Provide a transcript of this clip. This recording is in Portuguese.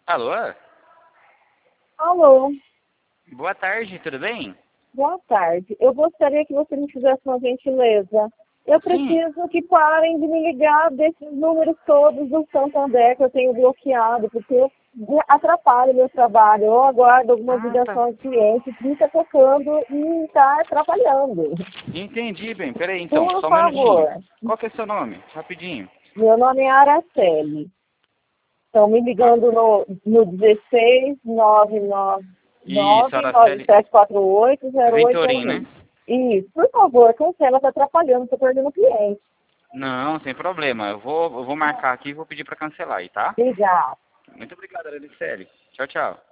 Alô? Alô, Boa tarde, tudo bem? boa tarde. Eu gostaria que você me fizesse uma gentileza. Eu Sim. preciso que parem de me ligar desses números todos do Santander que eu tenho bloqueado, porque eu atrapalho o meu trabalho. Eu aguardo algumas Ah, tá. ligações de clientes que está tocando e está atrapalhando. Entendi, bem. Peraí, então, Por só um minutinho. favor, Qual que é seu nome? Rapidinho. meu nome é Araceli. Estão me Ah, ligando no 16 isso, 999 Araceli 9748 Ventorim, né? 0801. Isso, por favor, cancela, está atrapalhando, estou perdendo cliente. Não, sem problema. Eu vou marcar aqui e vou pedir pra cancelar aí, tá? Obrigada. Muito obrigado, Araceli. Tchau, tchau.